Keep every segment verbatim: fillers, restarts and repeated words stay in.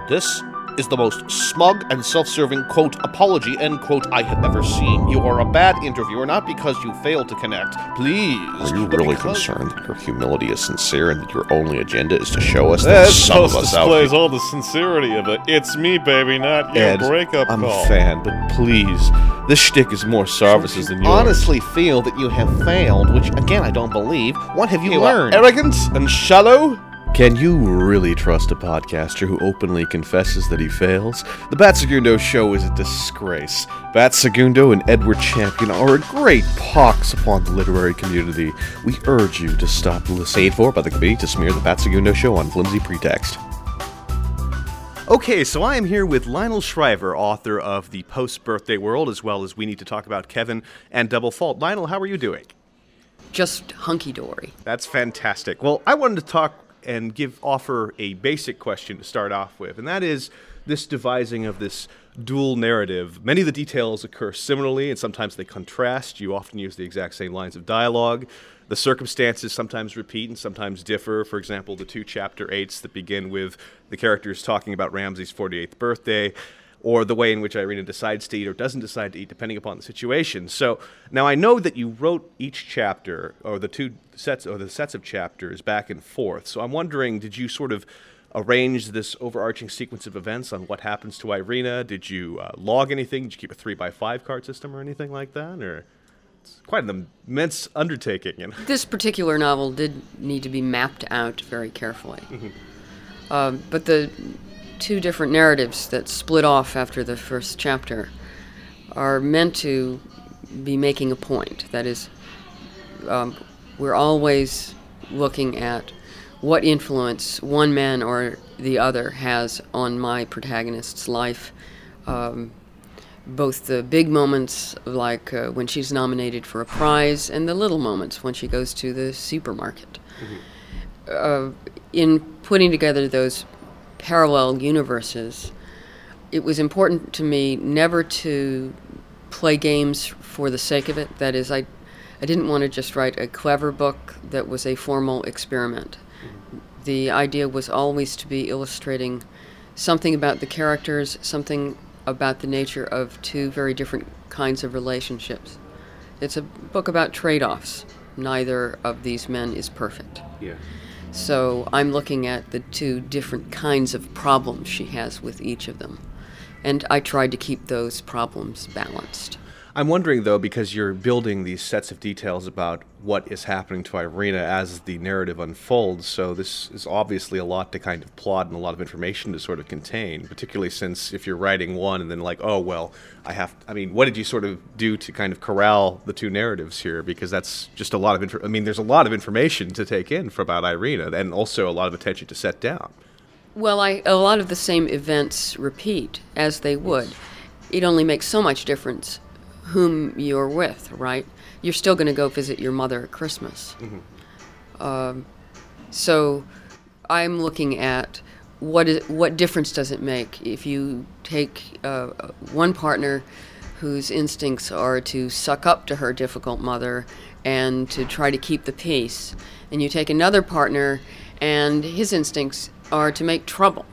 This is the most smug and self-serving, quote, apology, end quote, I have ever seen. You are a bad interviewer, not because you failed to connect. Please. Are you really because... concerned that your humility is sincere and that your only agenda is to show us that, that some of us out displays all the sincerity of it. It's me, baby, not your Ed, breakup I'm call. a fan, but please, this shtick is more services than yours. Honestly feel that you have failed, which, again, I don't believe. What have you, you learned? Arrogant and shallow? Can you really trust a podcaster who openly confesses that he fails? The Bat Segundo Show is a disgrace. Bat Segundo and Edward Champion are a great pox upon the literary community. We urge you to stop listening. Paid for by the committee to smear the Bat Segundo Show on flimsy pretext. Okay, so I am here with Lionel Shriver, author of The Post-Birthday World, as well as We Need to Talk About Kevin and Double Fault. Lionel, how are you doing? Just hunky-dory. That's fantastic. Well, I wanted to talk and give offer a basic question to start off with, and that is this devising of this dual narrative. Many of the details occur similarly, and sometimes they contrast. You often use the exact same lines of dialogue. The circumstances sometimes repeat and sometimes differ. For example, the two chapter eights that begin with the characters talking about Ramsay's forty-eighth birthday, or the way in which Irina decides to eat or doesn't decide to eat, depending upon the situation. So now I know that you wrote each chapter, or the two sets, or the sets of chapters back and forth. So I'm wondering, did you sort of arrange this overarching sequence of events on what happens to Irina? Did you uh, log anything? Did you keep a three by five card system or anything like that? Or it's quite an immense undertaking. You know? This particular novel did need to be mapped out very carefully. Mm-hmm. Um, but the two different narratives that split off after the first chapter are meant to be making a point. That is, um, we're always looking at what influence one man or the other has on my protagonist's life. Um, both the big moments, like uh, when she's nominated for a prize, and the little moments when she goes to the supermarket. Mm-hmm. Uh, in putting together those parallel universes, it was important to me never to play games for the sake of it. That is, I, I didn't want to just write a clever book that was a formal experiment. Mm-hmm. The idea was always to be illustrating something about the characters, something about the nature of two very different kinds of relationships. It's a book about trade-offs. Neither of these men is perfect. Yeah. So I'm looking at the two different kinds of problems she has with each of them. And I tried to keep those problems balanced. I'm wondering, though, because you're building these sets of details about what is happening to Irina as the narrative unfolds, so this is obviously a lot to kind of plot and a lot of information to sort of contain, particularly since if you're writing one and then like, oh, well, I have, I mean, what did you sort of do to kind of corral the two narratives here? Because that's just a lot of, inf- I mean, there's a lot of information to take in for about Irina and also a lot of attention to set down. Well, I, a lot of the same events repeat, as they would. It only makes so much difference whom you're with, right? You're still going to go visit your mother at Christmas. Mm-hmm. Um, so I'm looking at what is what difference does it make if you take uh, one partner whose instincts are to suck up to her difficult mother and to try to keep the peace, and you take another partner and his instincts are to make trouble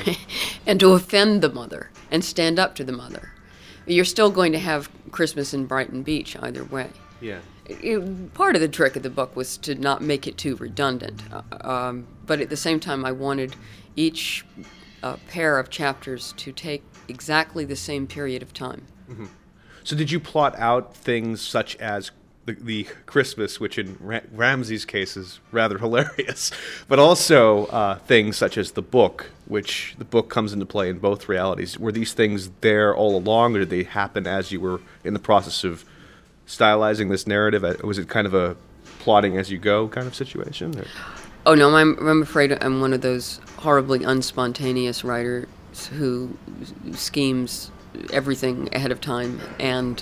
and to offend the mother and stand up to the mother. You're still going to have Christmas in Brighton Beach either way. Yeah. It, part of the trick of the book was to not make it too redundant. Uh, um, but at the same time, I wanted each uh, pair of chapters to take exactly the same period of time. Mm-hmm. So did you plot out things such as the, the Christmas, which in Ra- Ramsay's case is rather hilarious, but also uh, things such as the book, which the book comes into play in both realities. Were these things there all along, or did they happen as you were in the process of stylizing this narrative? Was it kind of a plotting as you go kind of situation? Or? Oh, no, I'm, I'm afraid I'm one of those horribly unspontaneous writers who schemes everything ahead of time, and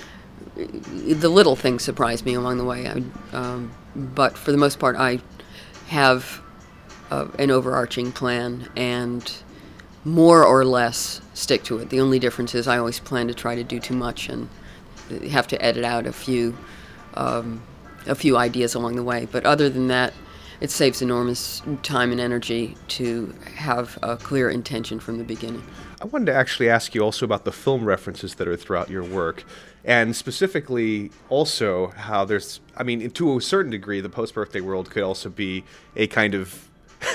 the little things surprise me along the way. I, um, but for the most part, I have uh, an overarching plan and more or less stick to it. The only difference is I always plan to try to do too much and have to edit out a few um, a few ideas along the way. But other than that, it saves enormous time and energy to have a clear intention from the beginning. I wanted to actually ask you also about the film references that are throughout your work, and specifically also how there's, I mean, to a certain degree, the post-birthday world could also be a kind of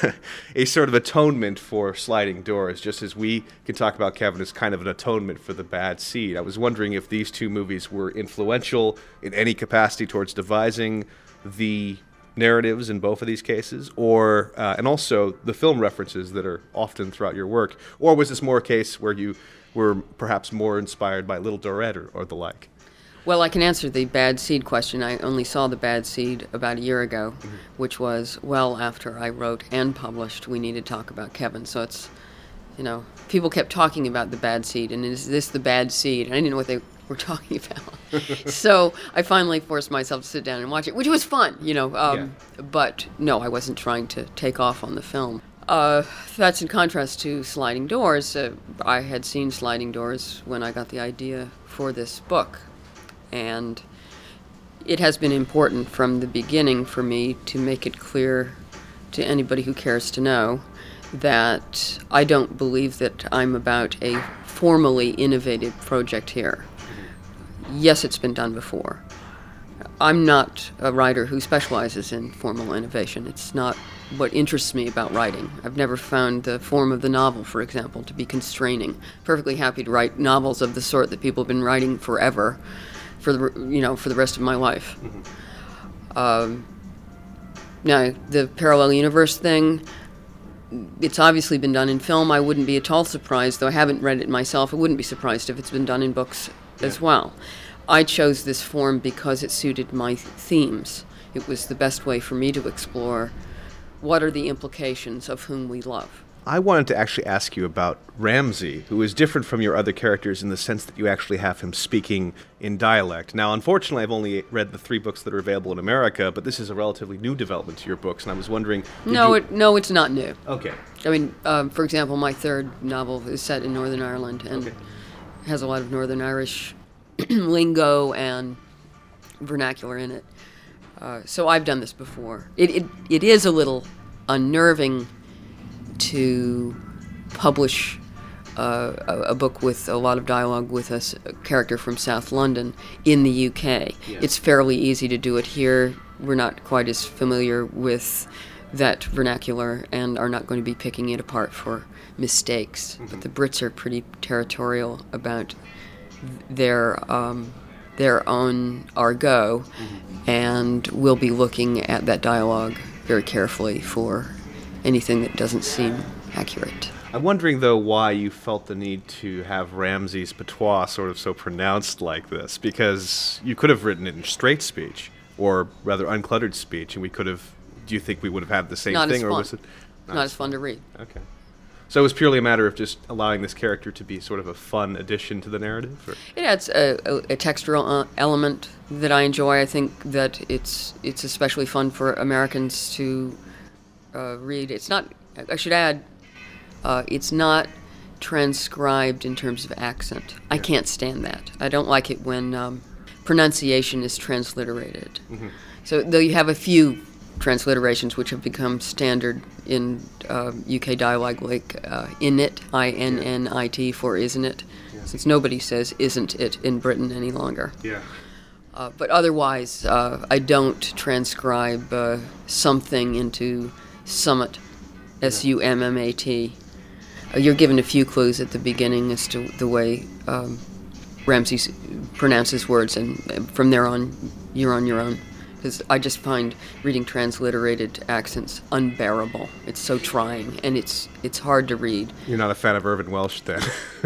a sort of atonement for Sliding Doors, just as we can talk about Kevin as kind of an atonement for The Bad Seed. I was wondering if these two movies were influential in any capacity towards devising the narratives in both of these cases, or uh, and also the film references that are often throughout your work, or was this more a case where you were perhaps more inspired by Little Dorette or, or the like? Well, I can answer the Bad Seed question. I only saw The Bad Seed about a year ago, mm-hmm. which was well after I wrote and published We Need to Talk About Kevin. So it's, you know, people kept talking about The Bad Seed, and is this The Bad Seed? And I didn't know what they were talking about. So I finally forced myself to sit down and watch it, which was fun, you know. Um, yeah. But no, I wasn't trying to take off on the film. Uh, that's in contrast to Sliding Doors. Uh, I had seen Sliding Doors when I got the idea for this book. And it has been important from the beginning for me to make it clear to anybody who cares to know that I don't believe that I'm about a formally innovative project here. Yes, it's been done before. I'm not a writer who specializes in formal innovation. It's not what interests me about writing. I've never found the form of the novel, for example, to be constraining. Perfectly happy to write novels of the sort that people have been writing forever, for the you know for the rest of my life. Mm-hmm. Um, now, the parallel universe thing, it's obviously been done in film. I wouldn't be at all surprised, though I haven't read it myself, I wouldn't be surprised if it's been done in books yeah. as well. I chose this form because it suited my themes. It was the best way for me to explore what are the implications of whom we love. I wanted to actually ask you about Ramsey, who is different from your other characters in the sense that you actually have him speaking in dialect. Now, unfortunately, I've only read the three books that are available in America, but this is a relatively new development to your books, and I was wondering... No, you... it, no, it's not new. Okay. I mean, um, for example, my third novel is set in Northern Ireland and okay. has a lot of Northern Irish lingo and vernacular in it. Uh, so I've done this before. It, it It is a little unnerving to publish uh, a, a book with a lot of dialogue with a, s- a character from South London in the U K. Yeah. It's fairly easy to do it here. We're not quite as familiar with that vernacular and are not going to be picking it apart for mistakes. Mm-hmm. But the Brits are pretty territorial about their um, their own argot, mm-hmm. and we'll be looking at that dialogue very carefully for anything that doesn't seem accurate. I'm wondering, though, why you felt the need to have Ramsey's patois sort of so pronounced like this, because you could have written it in straight speech, or rather uncluttered speech, and we could have, do you think we would have had the same not thing? As or fun. was it Not, not as fun to read. Okay. So it was purely a matter of just allowing this character to be sort of a fun addition to the narrative? Or? It adds a, a, a textural uh, element that I enjoy. I think that it's it's especially fun for Americans to uh, read. It's not, I should add, uh, it's not transcribed in terms of accent. I Yeah. can't stand that. I don't like it when um, pronunciation is transliterated. Mm-hmm. So though you have a few transliterations which have become standard in uh, U K dialogue, like uh, innit, I N N I T for isn't it, yeah. since nobody says isn't it in Britain any longer. Yeah. Uh, but otherwise, uh, I don't transcribe uh, something into summit, S U M M A T. Uh, you're given a few clues at the beginning as to the way um, Ramsey s- pronounces words, and from there on, you're on your own. Because I just find reading transliterated accents unbearable. It's so trying, and it's it's hard to read. You're not a fan of Irvin Welsh, then?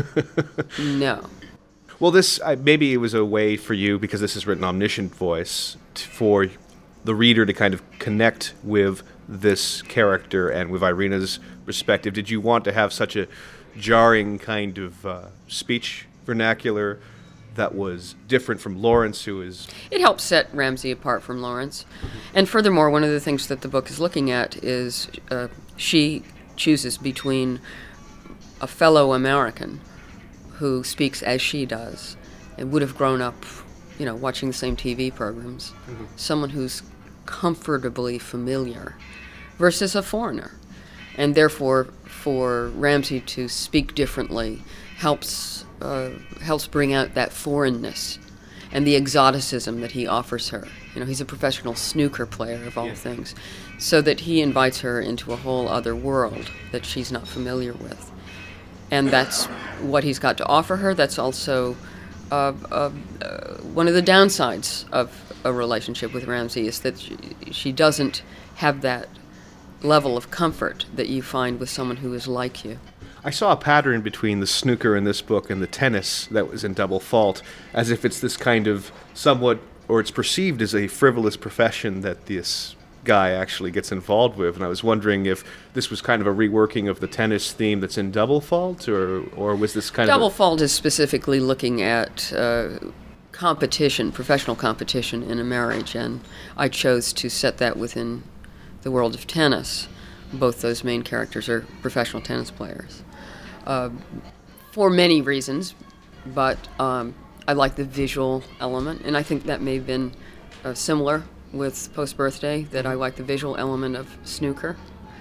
No. Well, this uh, maybe it was a way for you, because this is written omniscient voice, t- for the reader to kind of connect with this character and with Irina's perspective. Did you want to have such a jarring kind of uh, speech vernacular that was different from Lawrence, who is... It helps set Ramsey apart from Lawrence. Mm-hmm. And furthermore, one of the things that the book is looking at is uh, she chooses between a fellow American who speaks as she does and would have grown up, you know, watching the same T V programs, mm-hmm. someone who's comfortably familiar versus a foreigner. And therefore, for Ramsay to speak differently helps uh, helps bring out that foreignness and the exoticism that he offers her. You know, he's a professional snooker player, of all yeah. things, so that he invites her into a whole other world that she's not familiar with. And that's what he's got to offer her. That's also uh, uh, uh, one of the downsides of a relationship with Ramsay, is that she, she doesn't have that level of comfort that you find with someone who is like you. I saw a pattern between the snooker in this book and the tennis that was in Double Fault, as if it's this kind of somewhat, or it's perceived as a frivolous profession that this guy actually gets involved with. And I was wondering if this was kind of a reworking of the tennis theme that's in Double Fault, or or was this kind Double of... Double Fault is specifically looking at uh, competition, professional competition in a marriage, and I chose to set that within the world of tennis. Both those main characters are professional tennis players. Uh, for many reasons, but um, I like the visual element, and I think that may have been uh, similar with Post-Birthday, that I like the visual element of snooker.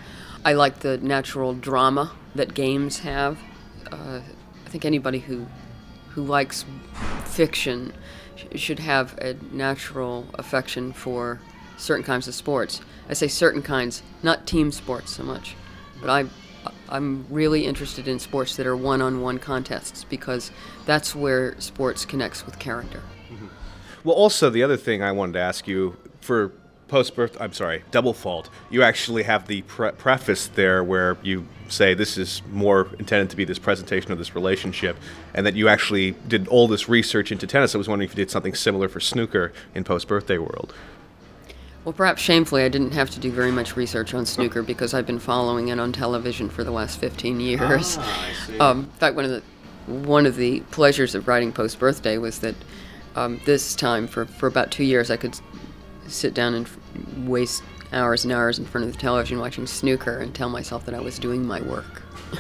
I like the natural drama that games have. Uh, I think anybody who who likes fiction sh- should have a natural affection for certain kinds of sports. I say certain kinds, not team sports so much, but I I'm really interested in sports that are one-on-one contests, because that's where sports connects with character. Mm-hmm. Well, also the other thing I wanted to ask you, for Post-Birth, I'm sorry, Double Fault, you actually have the pre- preface there where you say this is more intended to be this presentation of this relationship, and that you actually did all this research into tennis. I was wondering if you did something similar for snooker in Post-Birthday World. Well, perhaps shamefully, I didn't have to do very much research on snooker because I've been following it on television for the last fifteen years. Ah, I see. Um, in fact, one of the one of the pleasures of writing Post-Birthday was that um, this time, for, for about two years, I could sit down and f- waste hours and hours in front of the television watching snooker and tell myself that I was doing my work.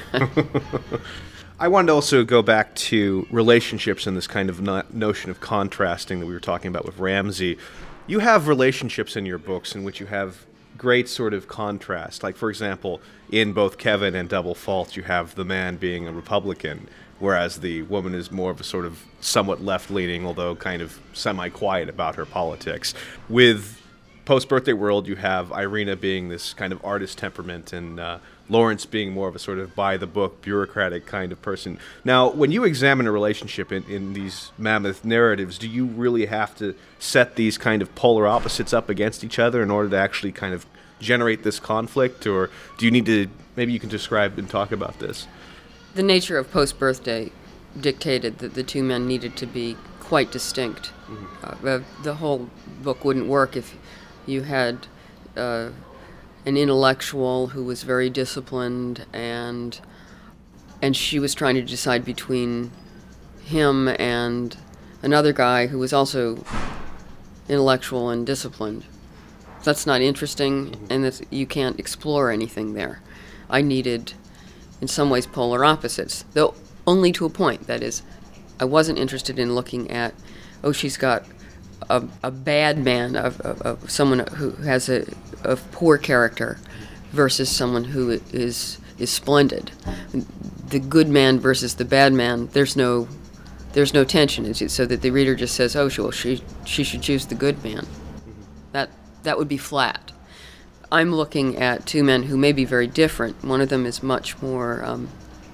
I wanted to also go back to relationships and this kind of no- notion of contrasting that we were talking about with Ramsay. You have relationships in your books in which you have great sort of contrast. Like, for example, in both Kevin and Double Fault, you have the man being a Republican, whereas the woman is more of a sort of somewhat left-leaning, although kind of semi-quiet about her politics. With Post-Birthday World, you have Irina being this kind of artist temperament, and uh, Lawrence being more of a sort of by-the-book, bureaucratic kind of person. Now, when you examine a relationship in, in these mammoth narratives, do you really have to set these kind of polar opposites up against each other in order to actually kind of generate this conflict? Or do you need to, maybe you can describe and talk about this? The nature of Post-Birthday dictated that the two men needed to be quite distinct. Mm-hmm. Uh, the whole book wouldn't work if you had uh, an intellectual who was very disciplined, and and she was trying to decide between him and another guy who was also intellectual and disciplined. That's not interesting, mm-hmm. and that's, you can't explore anything there. I needed, in some ways, polar opposites, though only to a point. That is, I wasn't interested in looking at, oh, she's got a, a bad man, of, of, of someone who has a, a poor character, versus someone who is is splendid. The good man versus the bad man, there's no there's no tension, is it? So that the reader just says, oh, well, she she should choose the good man. That that would be flat. I'm looking at two men who may be very different. One of them is much more um,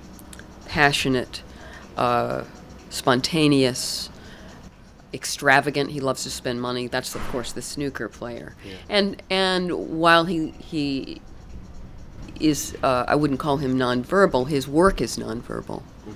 passionate, uh, spontaneous, extravagant. He loves to spend money. That's, of course, the snooker player. Yeah. And and while he he is, uh, I wouldn't call him nonverbal, his work is nonverbal. Mm-hmm.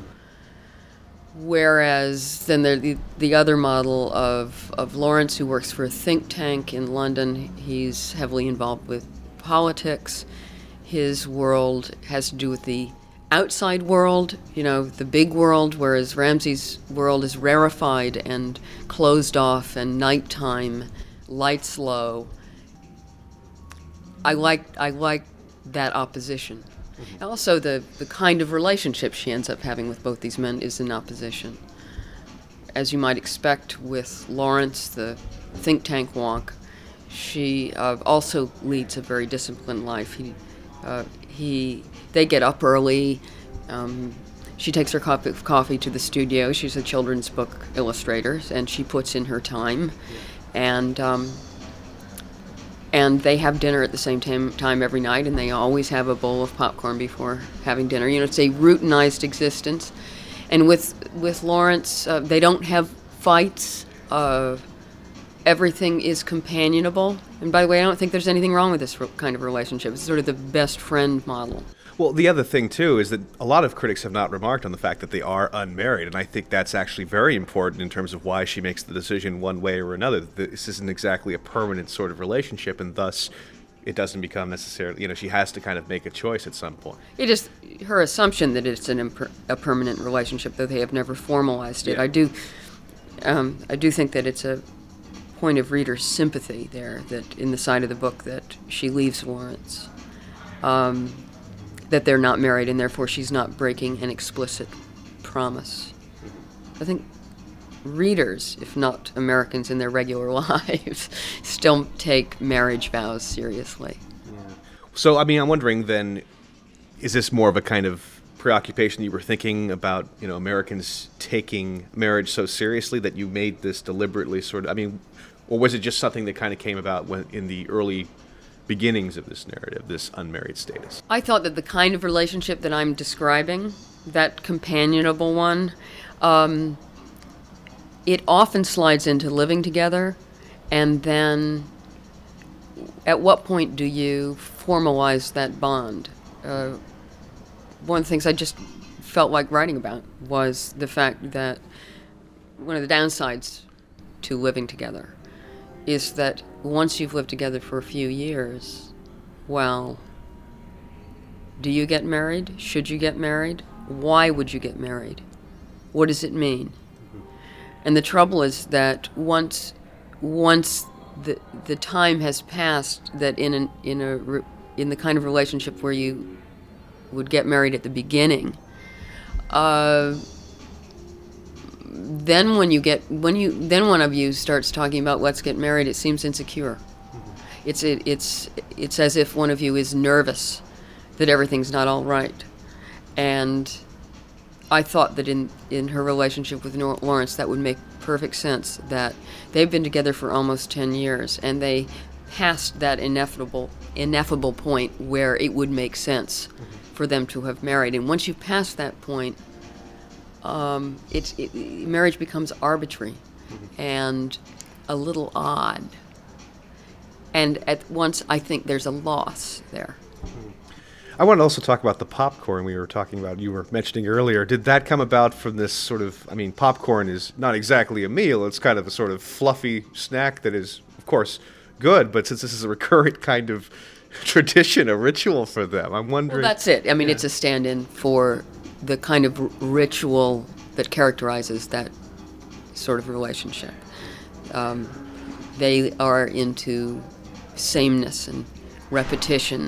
Whereas then there's the, the other model of, of Lawrence, who works for a think tank in London. He's heavily involved with politics. His world has to do with the outside world, you know, the big world, whereas Ramsay's world is rarefied and closed off and nighttime, lights low. I like I like that opposition. Mm-hmm. Also, the, the kind of relationship she ends up having with both these men is in opposition. As you might expect with Lawrence, the think tank wonk, she uh, also leads a very disciplined life. He, uh, he, they get up early. Um, she takes her cup of coffee to the studio. She's a children's book illustrator, and she puts in her time. And um, and they have dinner at the same time, time every night, and they always have a bowl of popcorn before having dinner. You know, it's a routinized existence. And with with Lawrence, uh, they don't have fights. Uh, everything is companionable. And by the way, I don't think there's anything wrong with this kind of relationship. It's sort of the best friend model. Well, the other thing, too, is that a lot of critics have not remarked on the fact that they are unmarried, and I think that's actually very important in terms of why she makes the decision one way or another. This isn't exactly a permanent sort of relationship, and thus it doesn't become necessarily, you know, she has to kind of make a choice at some point. It is her assumption that it's an imper- a permanent relationship, though they have never formalized it. Yeah. I do, um, I do think that it's a point of reader sympathy there, that in the side of the book that she leaves Lawrence. Um, that they're not married, and therefore she's not breaking an explicit promise. I think readers, if not Americans in their regular lives, still take marriage vows seriously. Yeah. So, I mean, I'm wondering then, is this more of a kind of preoccupation you were thinking about, you know, Americans taking marriage so seriously that you made this deliberately sort of, I mean, or was it just something that kind of came about when in the early beginnings of this narrative, this unmarried status? I thought that the kind of relationship that I'm describing, that companionable one, um, it often slides into living together, and then at what point do you formalize that bond? Uh, one of the things I just felt like writing about was the fact that one of the downsides to living together is that once you've lived together for a few years, well, do you get married? Should you get married? Why would you get married? What does it mean? Mm-hmm. And the trouble is that once once the the time has passed, that in an, in a in the kind of relationship where you would get married at the beginning, uh, then when you get when you then one of you starts talking about let's get married, it seems insecure. Mm-hmm. It's it, it's it's as if one of you is nervous that everything's not all right. And I thought that in in her relationship with Lawrence, that would make perfect sense, that they've been together for almost ten years, and they passed that ineffable ineffable point where it would make sense mm-hmm. for them to have married. And once you pass that point, Um, it's, it, marriage becomes arbitrary mm-hmm. and a little odd. And at once, I think there's a loss there. Mm-hmm. I want to also talk about the popcorn we were talking about, you were mentioning earlier. Did that come about from this sort of, I mean, popcorn is not exactly a meal. It's kind of a sort of fluffy snack that is, of course, good. But since this is a recurrent kind of tradition, a ritual for them, I'm wondering. Well, that's it. I mean, yeah. it's a stand-in for the kind of r- ritual that characterizes that sort of relationship. Um, they are into sameness and repetition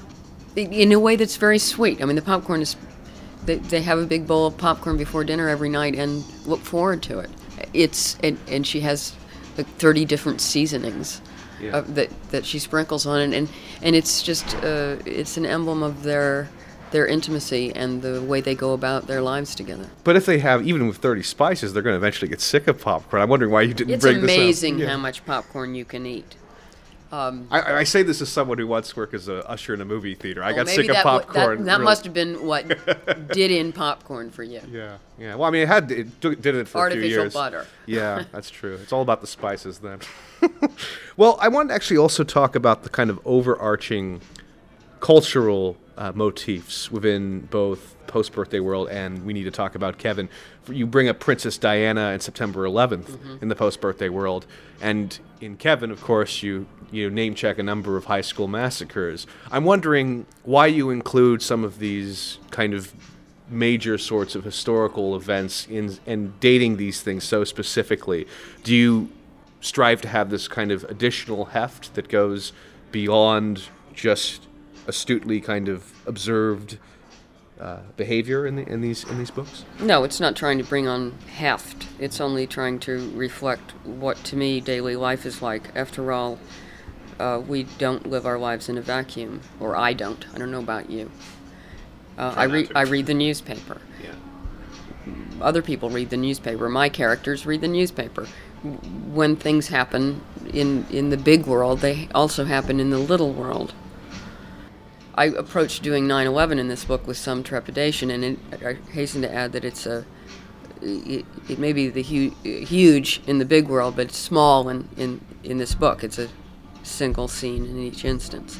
in a way that's very sweet. I mean, the popcorn is, they, they have a big bowl of popcorn before dinner every night and look forward to it. It's, and, and she has like thirty different seasonings yeah. uh, that, that she sprinkles on it, and, and it's just, uh, it's an emblem of their their intimacy and the way they go about their lives together. But if they have, even with thirty spices, they're going to eventually get sick of popcorn. I'm wondering why you didn't it's bring this up. It's amazing yeah. how much popcorn you can eat. Um, I, I say this as someone who once worked as an usher in a movie theater. I well, got sick of that popcorn. W- that that really. must have been what did in popcorn for you. Yeah, yeah. Well, I mean, it had it did it for Artificial a few years. butter. Yeah, that's true. It's all about the spices then. Well, I want to actually also talk about the kind of overarching cultural uh, motifs within both Post-Birthday World and We Need to Talk About Kevin. You bring up Princess Diana and September eleventh mm-hmm. in the Post-Birthday World, and in Kevin, of course, you you name check a number of high school massacres. I'm wondering why you include some of these kind of major sorts of historical events in and dating these things so specifically. Do you strive to have this kind of additional heft that goes beyond just astutely kind of observed uh, behavior in the, in these in these books? No, it's not trying to bring on heft. It's only trying to reflect what to me daily life is like. After all, uh, we don't live our lives in a vacuum, or I don't. I don't know about you. Uh, I read I read the newspaper. Yeah. Other people read the newspaper. My characters read the newspaper. When things happen in in the big world, they also happen in the little world. I approached doing nine eleven in this book with some trepidation, and it, I hasten to add that it's a it, it may be the hu- huge in the big world, but it's small in, in, in this book. It's a single scene in each instance.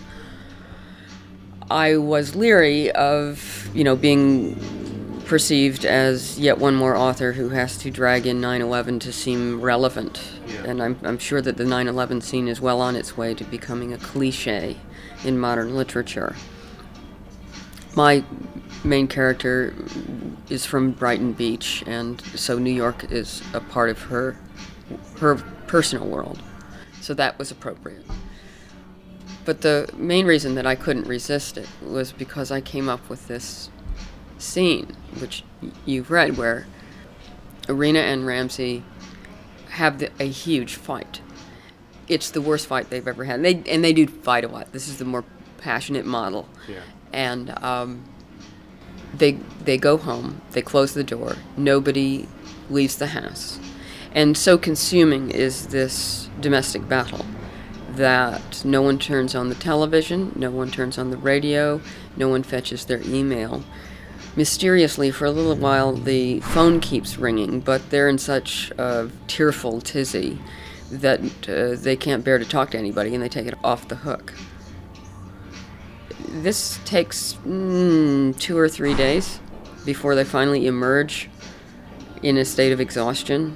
I was leery of, you know, being perceived as yet one more author who has to drag in nine eleven to seem relevant. Yeah. And I'm, I'm sure that the nine eleven scene is well on its way to becoming a cliche in modern literature. My main character is from Brighton Beach, and so New York is a part of her her personal world. So that was appropriate. But the main reason that I couldn't resist it was because I came up with this scene, which you've read, where Irina and Ramsey have the, a huge fight. It's the worst fight they've ever had. And they, and they do fight a lot. This is the more passionate model. Yeah. And um, they they go home, they close the door, nobody leaves the house. And so consuming is this domestic battle that no one turns on the television, no one turns on the radio, no one fetches their email. Mysteriously, for a little while, the phone keeps ringing, but they're in such a tearful tizzy that uh, they can't bear to talk to anybody, and they take it off the hook. This takes mm, two or three days before they finally emerge in a state of exhaustion,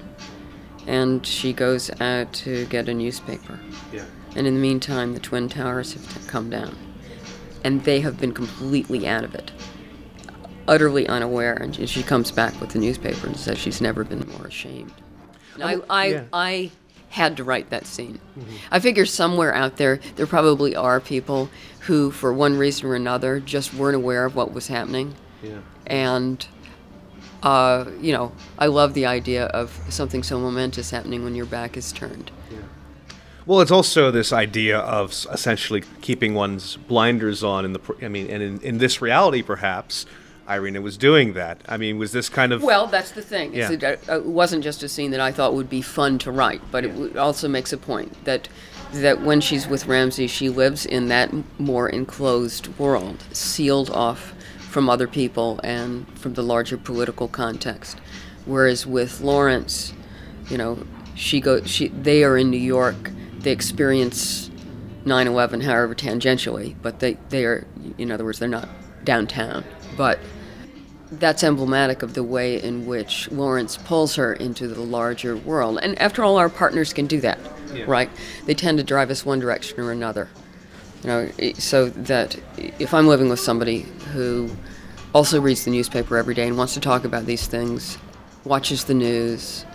and she goes out to get a newspaper. Yeah. And in the meantime, the Twin Towers have t- come down, and they have been completely out of it, utterly unaware, and she comes back with the newspaper and says she's never been more ashamed. And I, I, yeah. I had to write that scene. Mm-hmm. I figure somewhere out there, there probably are people who, for one reason or another, just weren't aware of what was happening. Yeah. And, uh, you know, I love the idea of something so momentous happening when your back is turned. Yeah. Well, it's also this idea of essentially keeping one's blinders on in the, I mean, and in, in this reality, perhaps, Irina was doing that. I mean, was this kind of... Well, that's the thing. Yeah. It's a, it wasn't just a scene that I thought would be fun to write, but yeah. it w- also makes a point that that when she's with Ramsey, she lives in that more enclosed world, sealed off from other people and from the larger political context. Whereas with Lawrence, you know, she go, she they are in New York. They experience nine eleven, however, tangentially, but they, they are, in other words, they're not downtown. But that's emblematic of the way in which Lawrence pulls her into the larger world. And after all, our partners can do that, yeah. right? They tend to drive us one direction or another. You know, so that if I'm living with somebody who also reads the newspaper every day and wants to talk about these things, watches the news,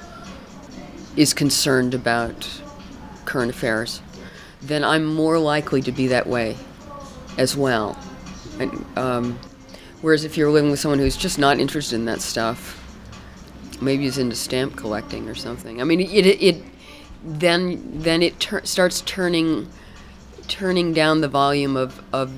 is concerned about current affairs, then I'm more likely to be that way as well. And, um, whereas if you're living with someone who's just not interested in that stuff, maybe is into stamp collecting or something. I mean, it it, it then then it ter- starts turning turning down the volume of, of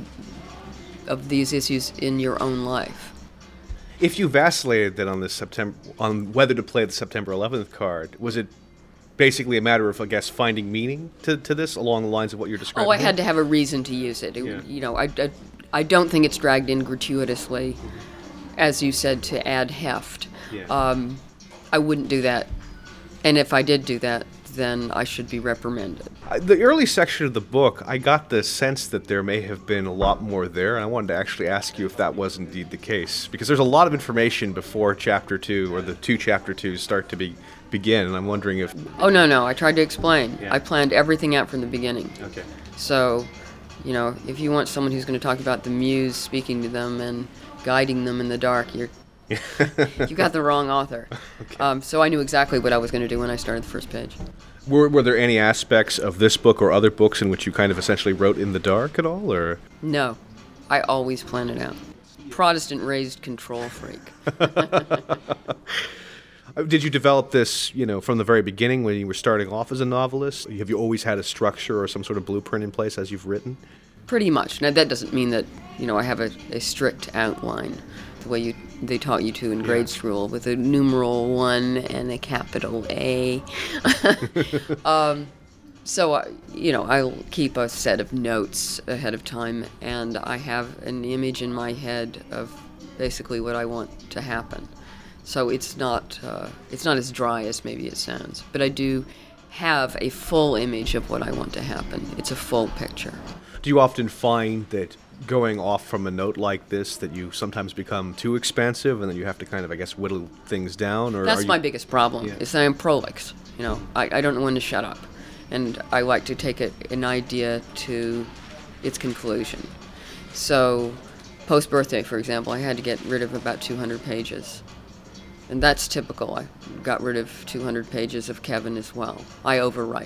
of these issues in your own life. If you vacillated then on this September on whether to play the September eleventh card, was it basically a matter of, I guess, finding meaning to, to this along the lines of what you're describing? Oh, I had to have a reason to use it. it yeah. You know, I, I I don't think it's dragged in gratuitously, as you said, to add heft. Yeah. Um, I wouldn't do that. And if I did do that, then I should be reprimanded. Uh, the early section of the book, I got the sense that there may have been a lot more there, and I wanted to actually ask you if that was indeed the case. Because there's a lot of information before Chapter two, or the two Chapter twos start to be, begin, and I'm wondering if... Oh, no, no, I tried to explain. Yeah. I planned everything out from the beginning. Okay. So... You know, if you want someone who's going to talk about the muse speaking to them and guiding them in the dark, you're you got the wrong author. Okay. Um, so I knew exactly what I was going to do when I started the first page. Were Were there any aspects of this book or other books in which you kind of essentially wrote in the dark at all, or? No, I always plan it out. Protestant-raised control freak. Uh, Did you develop this, you know, from the very beginning when you were starting off as a novelist? Have you always had a structure or some sort of blueprint in place as you've written? Pretty much. Now, that doesn't mean that, you know, I have a, a strict outline, the way you they taught you to in grade Yeah. school, with a numeral one and a capital A. um, so, uh, you know, I'll keep a set of notes ahead of time, and I have an image in my head of basically what I want to happen. So it's not uh, it's not as dry as maybe it sounds, but I do have a full image of what I want to happen. It's a full picture. Do you often find that going off from a note like this that you sometimes become too expansive and then you have to kind of, I guess, whittle things down? Or That's are my you... biggest problem, Yeah. is that I'm prolix. You know, I, I don't know when to shut up. And I like to take a, an idea to its conclusion. So, post-birthday, for example, I had to get rid of about two hundred pages. And that's typical. I got rid of two hundred pages of Kevin as well. I overwrite.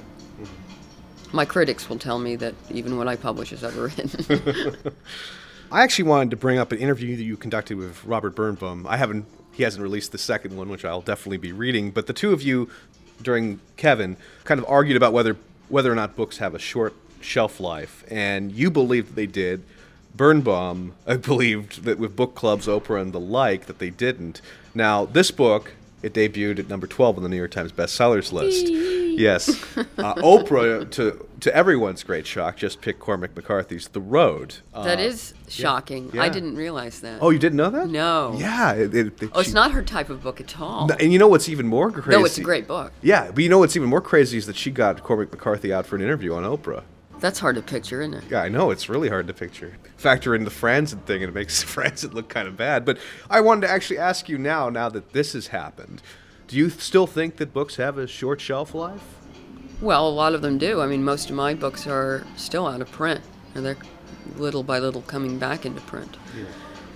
My critics will tell me that even what I publish is overwritten. I actually wanted to bring up an interview that you conducted with Robert Birnbaum. I haven't, he hasn't released the second one, which I'll definitely be reading. But the two of you, during Kevin, kind of argued about whether whether or not books have a short shelf life, and you believed that they did. Birnbaum uh, believed that with book clubs, Oprah, and the like, that they didn't. Now, this book, it debuted at number twelve on the New York Times bestsellers list. Yes. Uh, Oprah, to to everyone's great shock, just picked Cormac McCarthy's The Road. Uh, That is shocking. yeah. I didn't realize that. Oh, you didn't know that? No. Yeah. It, it, it- Oh, it's she- not her type of book at all. And you know what's even more crazy? No, it's a great book. Yeah, but you know what's even more crazy is that she got Cormac McCarthy out for an interview on Oprah. That's hard to picture, isn't it? Yeah, I know, it's really hard to picture. Factor in the Franzen thing and it makes Franzen look kind of bad. But I wanted to actually ask you now, now that this has happened, do you still think that books have a short shelf life? Well, a lot of them do. I mean, most of my books are still out of print, and they're little by little coming back into print. Yeah.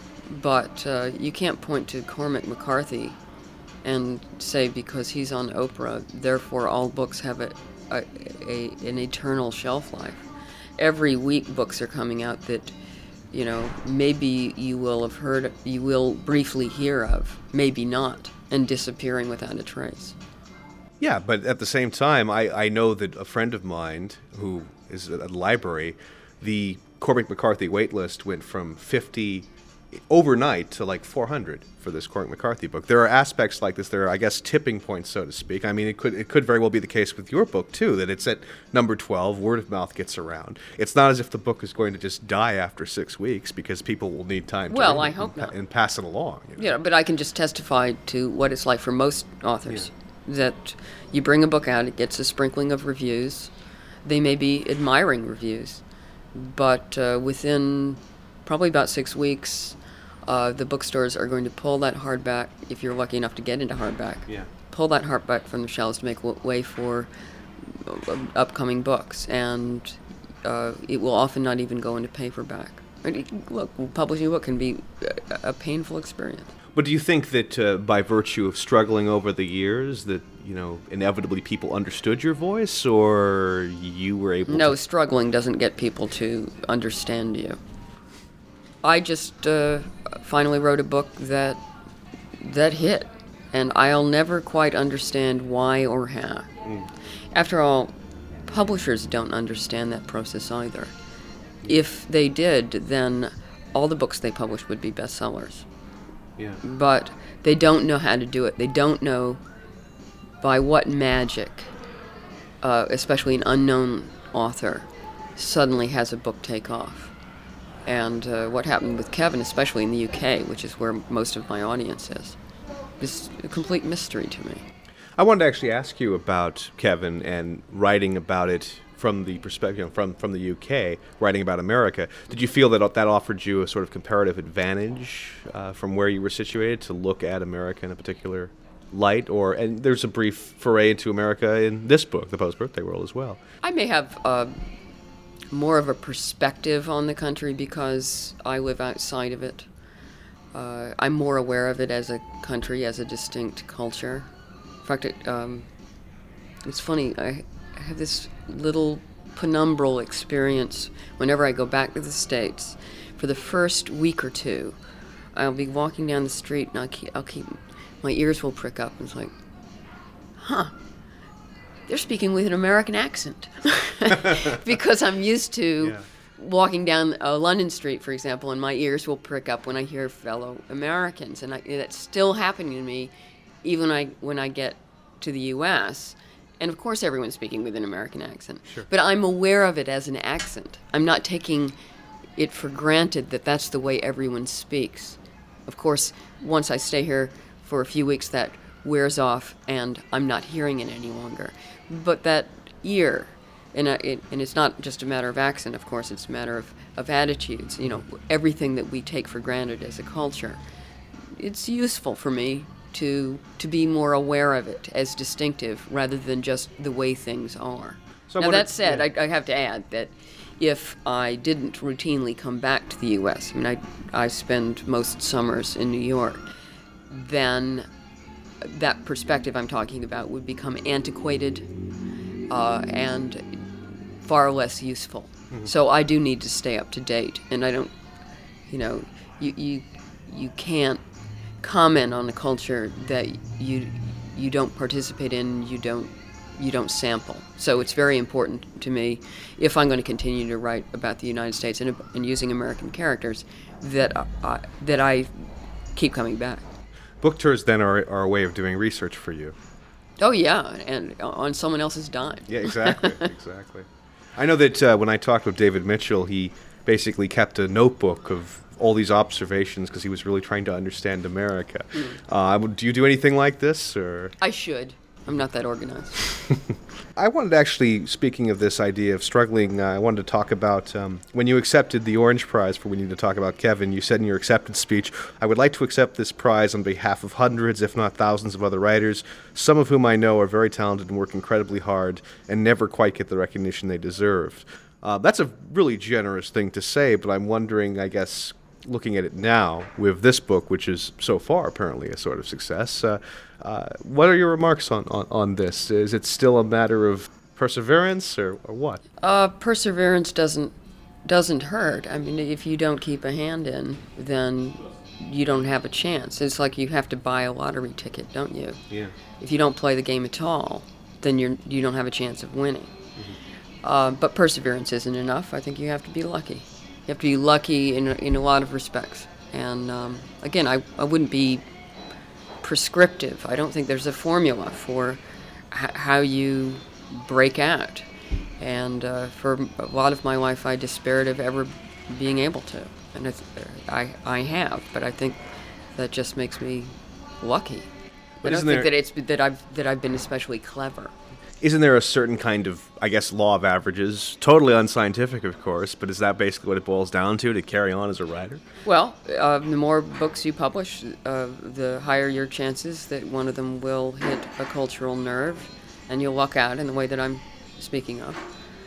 But uh, you can't point to Cormac McCarthy and say because he's on Oprah, therefore all books have a, a, a an eternal shelf life. Every week, books are coming out that, you know, maybe you will have heard, you will briefly hear of, maybe not, and disappearing without a trace. Yeah, but at the same time, I, I know that a friend of mine who is at the library, the Cormac McCarthy waitlist went from fifty overnight to like four hundred for this Cormac McCarthy book. There are aspects like this. There are, I guess, tipping points, so to speak. I mean, it could it could very well be the case with your book, too, that it's at number twelve, word of mouth gets around. It's not as if the book is going to just die after six weeks because people will need time to Well, read I it hope and, pa- not. and pass it along. You know? You know, but I can just testify to what it's like for most authors. That you bring a book out, it gets a sprinkling of reviews. They may be admiring reviews, but uh, within probably about six weeks, uh, the bookstores are going to pull that hardback, if you're lucky enough to get into hardback, Yeah. pull that hardback from the shelves to make w- way for uh, upcoming books, and uh, it will often not even go into paperback. I mean, look, publishing a book can be a, a painful experience. But do you think that uh, by virtue of struggling over the years that, you know, inevitably people understood your voice, or you were able No, to... struggling doesn't get people to understand you. I just uh, finally wrote a book that that hit, and I'll never quite understand why or how. Mm. After all, publishers don't understand that process either. If they did, then all the books they publish would be bestsellers. Yeah. But they don't know how to do it. They don't know by what magic, uh, especially an unknown author, suddenly has a book take off. And uh, what happened with Kevin, especially in the U K, which is where most of my audience is, is a complete mystery to me. I wanted to actually ask you about Kevin and writing about it from the perspective, you know, from, from the U K, writing about America. Did you feel that that offered you a sort of comparative advantage uh, from where you were situated to look at America in a particular light? Or, and there's a brief foray into America in this book, The Post-Birthday World, as well. I may have uh, more of a perspective on the country because I live outside of it. Uh, I'm more aware of it as a country, as a distinct culture. In fact, it, um, it's funny, I have this little penumbral experience whenever I go back to the States. For the first week or two, I'll be walking down the street and I'll keep, I'll keep my ears will prick up and it's like, huh, they're speaking with an American accent. Because I'm used to Yeah. walking down uh, London Street, for example, and my ears will prick up when I hear fellow Americans. And I, that's still happening to me even I, when I get to the U S. And of course everyone's speaking with an American accent. Sure. But I'm aware of it as an accent. I'm not taking it for granted that that's the way everyone speaks. Of course, once I stay here for a few weeks, that wears off and I'm not hearing it any longer. But that ear, and, uh, it, and it's not just a matter of accent, of course, it's a matter of, of attitudes, you know, everything that we take for granted as a culture. It's useful for me to to be more aware of it as distinctive rather than just the way things are. So now, what that it- said, yeah. I, I have to add that if I didn't routinely come back to the U S, I mean, I, I spend most summers in New York, then that perspective I'm talking about would become antiquated uh, and far less useful. Mm-hmm. So I do need to stay up to date, and I don't, you know, you you you can't comment on a culture that you you don't participate in, you don't you don't sample. So it's very important to me, if I'm going to continue to write about the United States and, and using American characters, that I, that I keep coming back. Book tours then are, are a way of doing research for you. Oh yeah, and on someone else's dime. Yeah, exactly, exactly. I know that uh, when I talked with David Mitchell, he basically kept a notebook of all these observations because he was really trying to understand America. Mm. Uh, do you do anything like this, or? I should. I'm not that organized. I wanted to actually, speaking of this idea of struggling, uh, I wanted to talk about um, when you accepted the Orange Prize for We Need to Talk About Kevin, you said in your acceptance speech, I would like to accept this prize on behalf of hundreds, if not thousands of other writers, some of whom I know are very talented and work incredibly hard and never quite get the recognition they deserve. Uh, that's a really generous thing to say, but I'm wondering, I guess, looking at it now with this book, which is so far apparently a sort of success, uh, uh, what are your remarks on, on, on this? Is it still a matter of perseverance or, or what? Uh, perseverance doesn't doesn't hurt. I mean, if you don't keep a hand in, then you don't have a chance. It's like you have to buy a lottery ticket, don't you? Yeah. If you don't play the game at all, then you're you don't have a chance of winning. Mm-hmm. Uh, but perseverance isn't enough. I think you have to be lucky. You have to be lucky in in a lot of respects. And um, again, I, I wouldn't be prescriptive. I don't think there's a formula for h- how you break out. And uh, for a lot of my life, I despaired of ever being able to. And it's, I I have, but I think that just makes me lucky. But I don't isn't think there- that it's that I've that I've been especially clever. Isn't there a certain kind of, I guess, law of averages? Totally unscientific, of course, but is that basically what it boils down to, to carry on as a writer? Well, uh, the more books you publish, uh, the higher your chances that one of them will hit a cultural nerve, and you'll luck out in the way that I'm speaking of.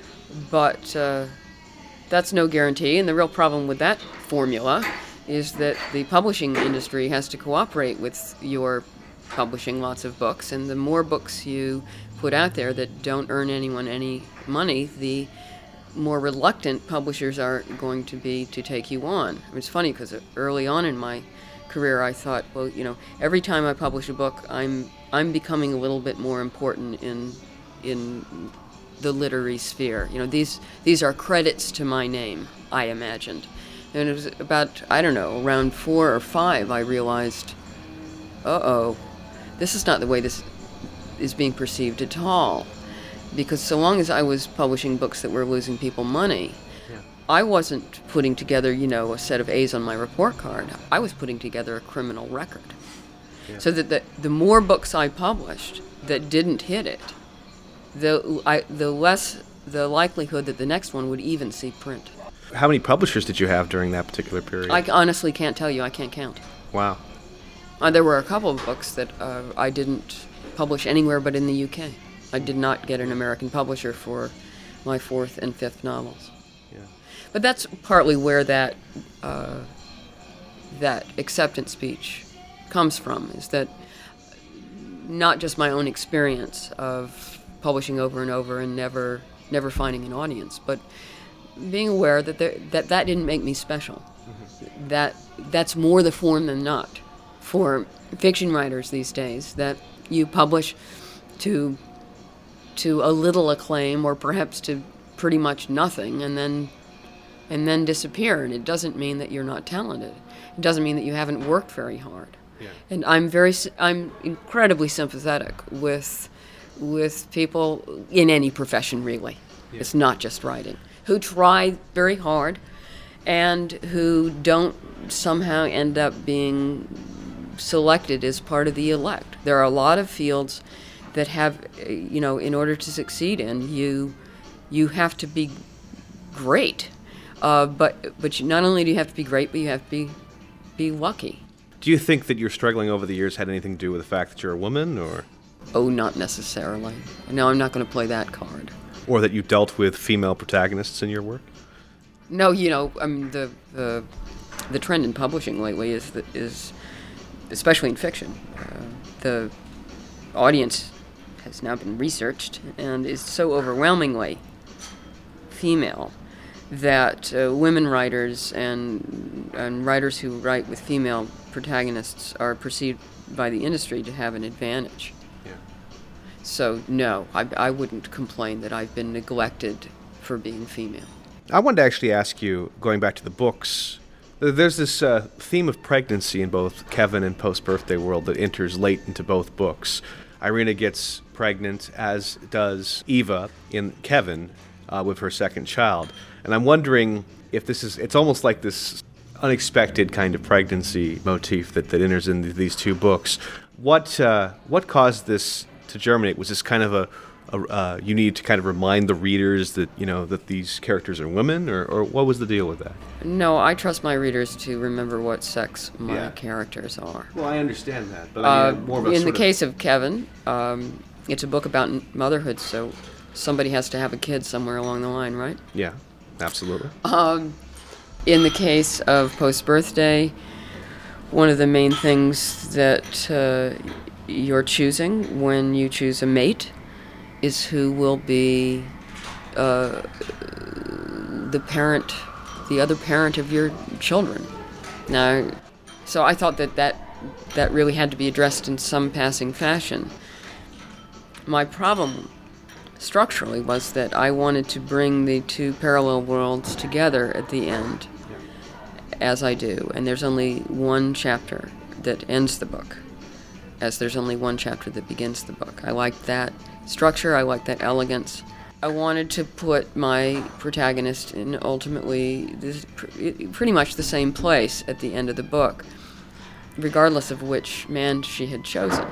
But uh, that's no guarantee, and the real problem with that formula is that the publishing industry has to cooperate with your publishing lots of books, and the more books you put out there that don't earn anyone any money, the more reluctant publishers are going to be to take you on. I mean, it's funny because early on in my career, I thought, well, you know, every time I publish a book, I'm I'm becoming a little bit more important in in the literary sphere. You know, these these are credits to my name, I imagined. And it was about, I don't know, around four or five, I realized, uh-oh, this is not the way this is being perceived at all. Because so long as I was publishing books that were losing people money, Yeah. I wasn't putting together, you know, a set of A's on my report card. I was putting together a criminal record. Yeah. So that the, the more books I published that didn't hit it, the, I, the less the likelihood that the next one would even see print. How many publishers did you have during that particular period? I honestly can't tell you. I can't count. Wow. Uh, there were a couple of books that uh, I didn't publish anywhere but in the U K. I did not get an American publisher for my fourth and fifth novels. Yeah. But that's partly where that uh, that acceptance speech comes from, is that not just my own experience of publishing over and over and never never finding an audience, but being aware that there, that that didn't make me special. Mm-hmm. That that's more the form than not for fiction writers these days, that you publish to to a little acclaim or perhaps to pretty much nothing and then and then disappear. And it doesn't mean that you're not talented. It doesn't mean that you haven't worked very hard. Yeah. And I'm very I'm incredibly sympathetic with with people in any profession, really. Yeah. It's not just writing, who try very hard and who don't somehow end up being selected as part of the elect. There are a lot of fields that have, you know, in order to succeed in, you you have to be great. Uh, but but you, not only do you have to be great, but you have to be be lucky. Do you think that your struggling over the years had anything to do with the fact that you're a woman, or? Oh, not necessarily. No, I'm not going to play that card. Or that you dealt with female protagonists in your work? No, you know, I mean, the the the trend in publishing lately is that is, especially in fiction, uh, the audience has now been researched and is so overwhelmingly female that uh, women writers and and writers who write with female protagonists are perceived by the industry to have an advantage. Yeah. So no, I, I wouldn't complain that I've been neglected for being female. I wanted to actually ask you, going back to the books, there's this uh, theme of pregnancy in both Kevin and Post-Birthday World that enters late into both books. Irina gets pregnant, as does Eva in Kevin, uh, with her second child. And I'm wondering if this is, it's almost like this unexpected kind of pregnancy motif that, that enters into these two books. What uh, what caused this to germinate? Was this kind of a, a uh, you need to kind of remind the readers that, you know, that these characters are women, or, or what was the deal with that? No, I trust my readers to remember what sex my Yeah. characters are. Well, I understand that, but Uh, in the case of Kevin, um, it's a book about n- motherhood, so somebody has to have a kid somewhere along the line, right? Yeah, absolutely. Um, in the case of Post-Birthday, one of the main things that uh, you're choosing when you choose a mate is who will be uh, the parent, the other parent of your children. Now, so I thought that that, that really had to be addressed in some passing fashion. My problem structurally was that I wanted to bring the two parallel worlds together at the end, as I do, and there's only one chapter that ends the book, as there's only one chapter that begins the book. I liked that structure, I liked that elegance. I wanted to put my protagonist in ultimately this, pretty much the same place at the end of the book, regardless of which man she had chosen.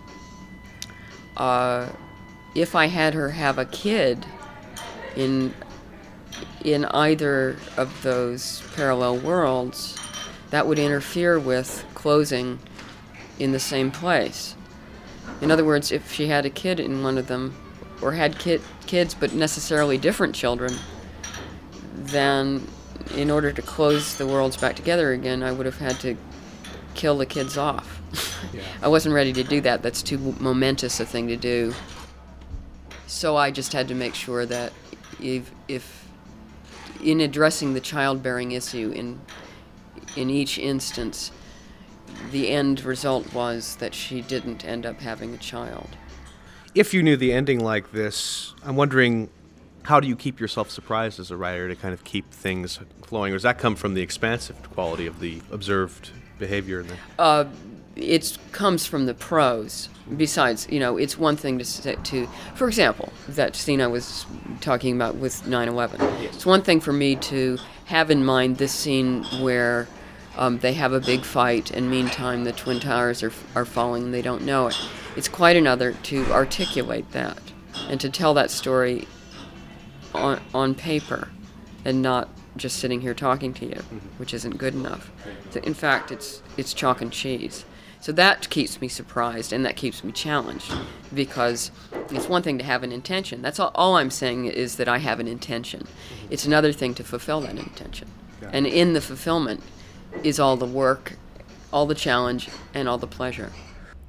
Uh, if I had her have a kid in in either of those parallel worlds, that would interfere with closing in the same place. In other words, if she had a kid in one of them, or had kid, kids but necessarily different children, then in order to close the worlds back together again, I would have had to kill the kids off. Yeah. I wasn't ready to do that. That's too momentous a thing to do. So I just had to make sure that if, if in addressing the childbearing issue in in each instance, the end result was that she didn't end up having a child. If you knew the ending like this, I'm wondering, how do you keep yourself surprised as a writer to kind of keep things flowing? Or does that come from the expansive quality of the observed behavior? In the... Uh, it comes from the prose. Besides, you know, it's one thing to say, to, for example, that scene I was talking about with nine eleven. Yes. It's one thing for me to have in mind this scene where um, they have a big fight, and meantime the Twin Towers are are falling and they don't know it. It's quite another to articulate that and to tell that story on on paper and not just sitting here talking to you, mm-hmm. which isn't good enough. So in fact, it's it's chalk and cheese. So that keeps me surprised, and that keeps me challenged, because it's one thing to have an intention. That's all, all I'm saying is that I have an intention. Mm-hmm. It's another thing to fulfill that intention. Yeah. And in the fulfillment is all the work, all the challenge, and all the pleasure.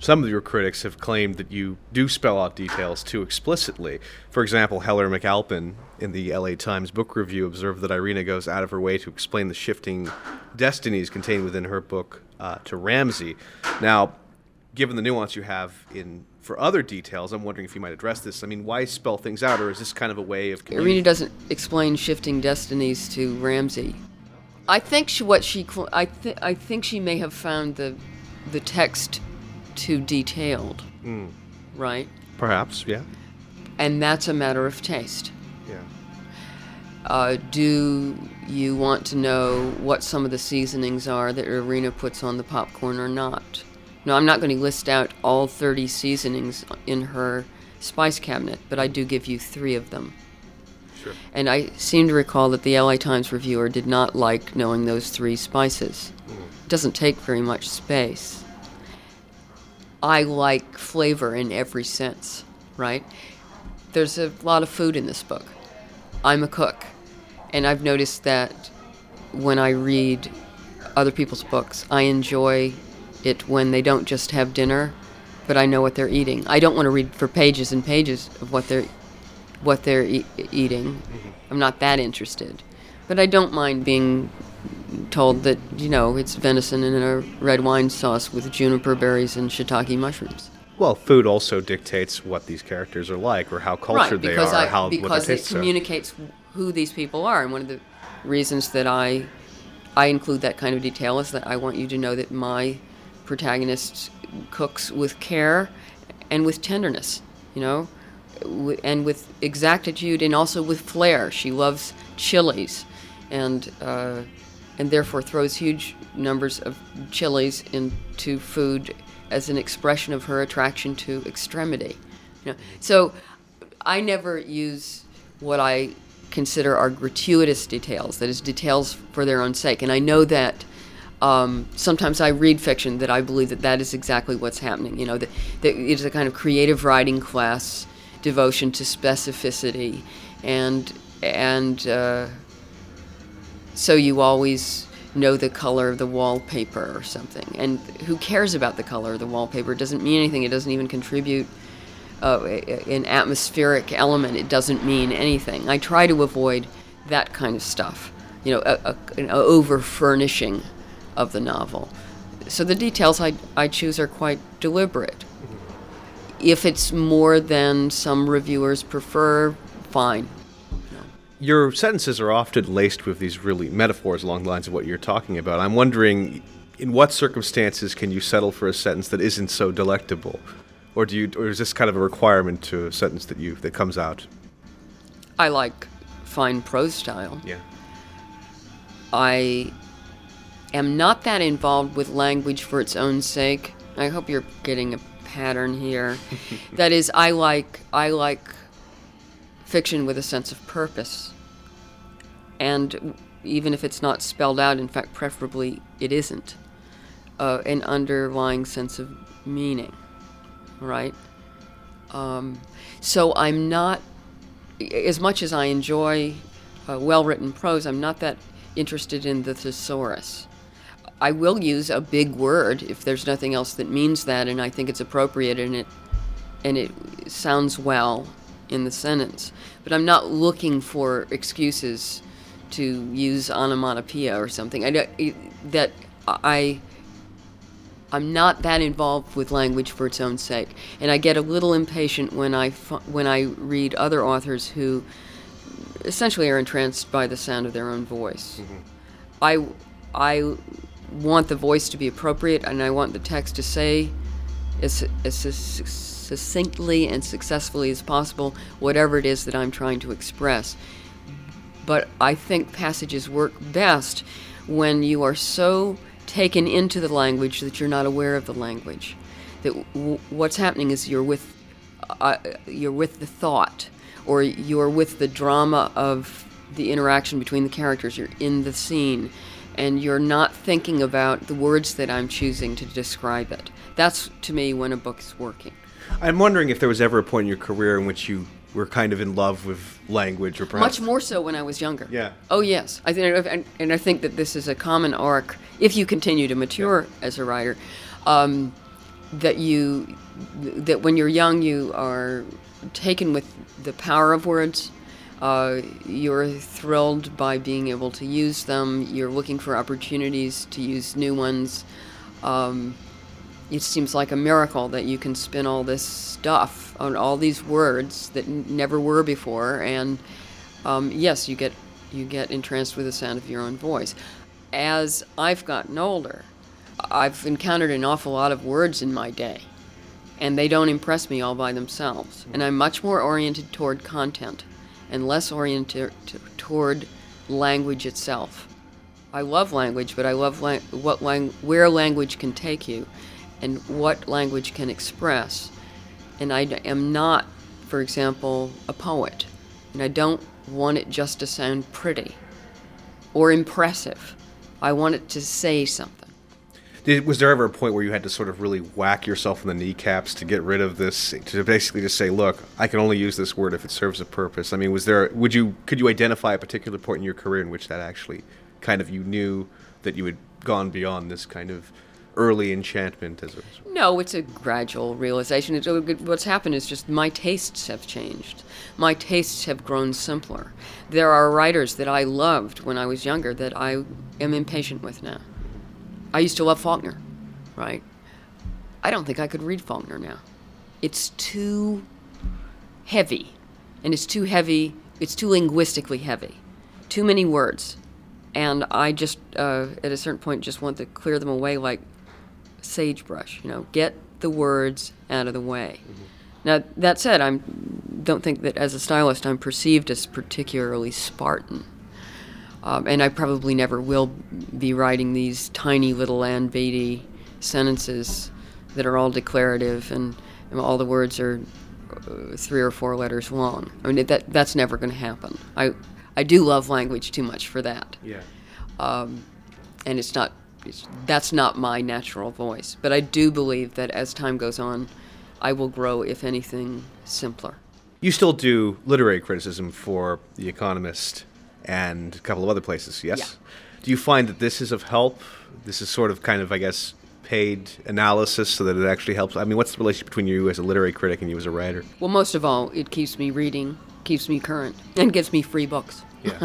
some of your critics have claimed that you do spell out details too explicitly. For example, Heller McAlpin in the L A Times book review observed that Irina goes out of her way to explain the shifting destinies contained within her book uh, to Ramsay. Now, given the nuance you have in for other details, I'm wondering if you might address this. I mean, why spell things out, or is this kind of a way of communicating? Irina doesn't explain shifting destinies to Ramsay. I think she, what she, I, th- I think she may have found the, the text too detailed, Mm. right? Perhaps, yeah. And that's a matter of taste. Yeah. Uh, do you want to know what some of the seasonings are that Irina puts on the popcorn or not? No, I'm not going to list out all thirty seasonings in her spice cabinet, but I do give you three of them. Sure. And I seem to recall that the L A Times reviewer did not like knowing those three spices. Mm. It doesn't take very much space. I like flavor in every sense, right? There's a lot of food in this book. I'm a cook, and I've noticed that when I read other people's books, I enjoy it when they don't just have dinner, but I know what they're eating. I don't want to read for pages and pages of what they're what they're e- eating. Mm-hmm. I'm not that interested. But I don't mind being told that, you know, it's venison in a red wine sauce with juniper berries and shiitake mushrooms. Well, food also dictates what these characters are like, or how cultured right, they because are, I, or how because what their it tastes are. communicates who these people are. And one of the reasons that I I include that kind of detail is that I want you to know that my protagonist cooks with care and with tenderness, you know, w- and with exactitude and also with flair. She loves chilies, and uh, and therefore throws huge numbers of chilies into food as an expression of her attraction to extremity. You know, so I never use what I consider are gratuitous details, that is, details for their own sake, and I know that. Um, sometimes I read fiction that I believe that that is exactly what's happening. You know, that, that it's a kind of creative writing class devotion to specificity, and and uh, so you always know the color of the wallpaper or something. And who cares about the color of the wallpaper? It doesn't mean anything. It doesn't even contribute uh, an atmospheric element. It doesn't mean anything. I try to avoid that kind of stuff. You know, a, a, an over-furnishing of the novel. So the details I, I choose are quite deliberate. Mm-hmm. If it's more than some reviewers prefer, fine. No. Your sentences are often laced with these really metaphors along the lines of what you're talking about. I'm wondering, in what circumstances can you settle for a sentence that isn't so delectable? Or do you, or is this kind of a requirement to a sentence that you that comes out? I like fine prose style. Yeah. I am not that involved with language for its own sake. I hope you're getting a pattern here. That is, I like I like fiction with a sense of purpose. And even if it's not spelled out, in fact, preferably it isn't, uh, an underlying sense of meaning, right? Um, so I'm not, as much as I enjoy uh, well-written prose, I'm not that interested in the thesaurus. I will use a big word if there's nothing else that means that, and I think it's appropriate and it and it sounds well in the sentence. But I'm not looking for excuses to use onomatopoeia or something. I don't, it, that I I'm not that involved with language for its own sake, and I get a little impatient when I when I read other authors who essentially are entranced by the sound of their own voice. Mm-hmm. I I want the voice to be appropriate, and I want the text to say as, as succinctly and successfully as possible whatever it is that I'm trying to express. But I think passages work best when you are so taken into the language that you're not aware of the language. That w- what's happening is you're with uh, you're with the thought, or you're with the drama of the interaction between the characters. You're in the scene, and you're not thinking about the words that I'm choosing to describe it. That's, to me, when a book is working. I'm wondering if there was ever a point in your career in which you were kind of in love with language, or perhaps... Much more so when I was younger. Yeah. Oh, yes. I think, and, and I think that this is a common arc, if you continue to mature yeah. as a writer. Um, that you that when you're young you are taken with the power of words. Uh, you're thrilled by being able to use them. You're looking for opportunities to use new ones. Um, it seems like a miracle that you can spin all this stuff on all these words that n- never were before, and um, yes, you get you get entranced with the sound of your own voice. As I've gotten older, I've encountered an awful lot of words in my day, and they don't impress me all by themselves. And I'm much more oriented toward content and less oriented t- toward language itself. I love language, but I love lang- what lang- where language can take you and what language can express. And I d- am not, for example, a poet, and I don't want it just to sound pretty or impressive. I want it to say something. Did, was there ever a point where you had to sort of really whack yourself in the kneecaps to get rid of this, to basically just say, look, I can only use this word if it serves a purpose? I mean, was there, would you, could you identify a particular point in your career in which that actually kind of, you knew that you had gone beyond this kind of early enchantment? As a, No, it's a gradual realization. It's, what's happened is just my tastes have changed. My tastes have grown simpler. There are writers that I loved when I was younger that I am impatient with now. I used to love Faulkner, right? I don't think I could read Faulkner now. It's too heavy, and it's too heavy, it's too linguistically heavy. Too many words. And I just, uh, at a certain point, just want to clear them away like sagebrush, you know, get the words out of the way. Mm-hmm. Now, that said, I don't think that as a stylist I'm perceived as particularly Spartan. Um, and I probably never will be writing these tiny little Ann Beatty sentences that are all declarative and, and all the words are uh, three or four letters long. I mean, that that's never going to happen. I I do love language too much for that. yeah. Um, and it's not it's, that's not my natural voice. But I do believe that as time goes on, I will grow, if anything, simpler. You still do literary criticism for The Economist and a couple of other places, yes? Yeah. Do you find that this is of help? This is sort of kind of, I guess, paid analysis so that it actually helps? I mean, what's the relationship between you as a literary critic and you as a writer? Well, most of all, it keeps me reading, keeps me current, and gives me free books. Yeah.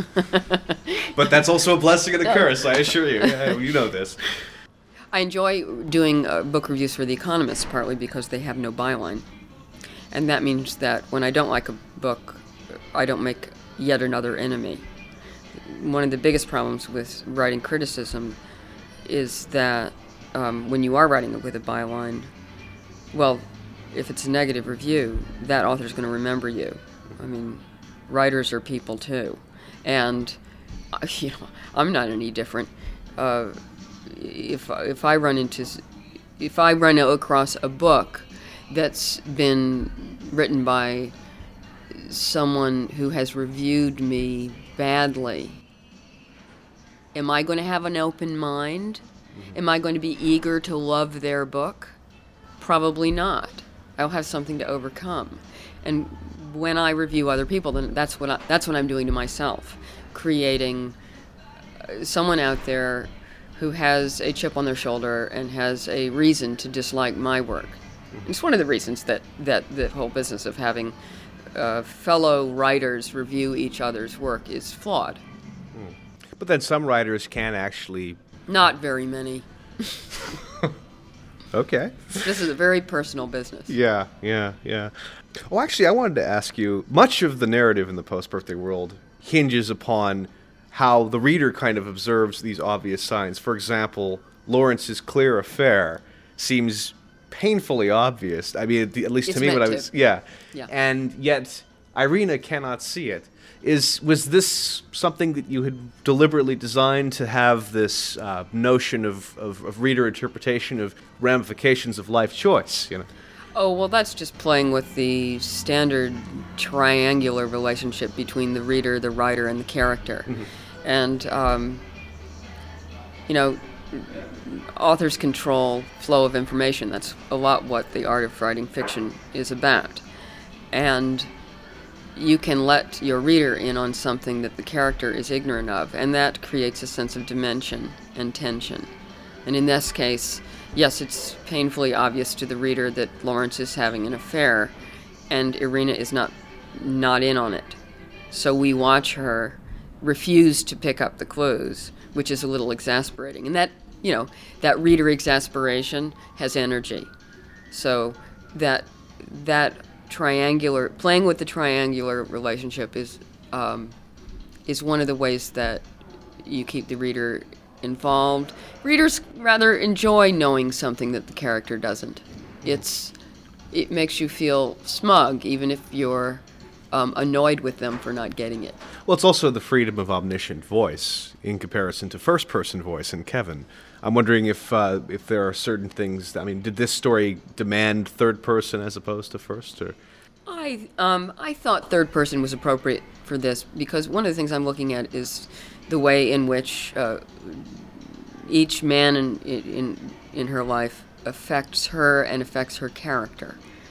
But that's also a blessing and a curse, I assure you. Yeah, you know this. I enjoy doing uh, book reviews for The Economist, partly because they have no byline. And that means that when I don't like a book, I don't make yet another enemy. One of the biggest problems with writing criticism is that um, when you are writing with a byline, well, if it's a negative review, that author's going to remember you. I mean, writers are people too. And, uh, you know, I'm not any different. Uh, if, if I run into, if I run across a book that's been written by someone who has reviewed me badly, am I going to have an open mind? Mm-hmm. Am I going to be eager to love their book? Probably not. I'll have something to overcome. And when I review other people, then that's what I, that's what I'm doing to myself, creating someone out there who has a chip on their shoulder and has a reason to dislike my work. Mm-hmm. It's one of the reasons that, that the whole business of having uh, fellow writers review each other's work is flawed. Mm. But then some writers can actually... Not very many. Okay. This is a very personal business. Yeah, yeah, yeah. Well, actually, I wanted to ask you, much of the narrative in the post-birthday world hinges upon how the reader kind of observes these obvious signs. For example, Lawrence's clear affair seems painfully obvious. I mean, at least It's to me, when I meant was... to. Yeah. Yeah. And yet, Irina cannot see it. Is was this something that you had deliberately designed to have this uh, notion of, of, of reader interpretation of ramifications of life choice, you know? Oh, well, that's just playing with the standard triangular relationship between the reader, the writer, and the character. Mm-hmm. And, um, you know, authors control flow of information. That's a lot what the art of writing fiction is about. And you can let your reader in on something that the character is ignorant of, and that creates a sense of dimension and tension. And in this case, yes, it's painfully obvious to the reader that Lawrence is having an affair, and Irina is not not in on it. So we watch her refuse to pick up the clues, which is a little exasperating. And that, you know, that reader exasperation has energy. So that that triangular, playing with the triangular relationship is um, is one of the ways that you keep the reader involved. Readers rather enjoy knowing something that the character doesn't. It's it makes you feel smug, even if you're um, annoyed with them for not getting it. Well, it's also the freedom of omniscient voice in comparison to first-person voice in Kevin. I'm wondering if uh, if there are certain things. I mean, did this story demand third person as opposed to first? Or I um, I thought third person was appropriate for this because one of the things I'm looking at is the way in which uh, each man in, in in her life affects her and affects her character.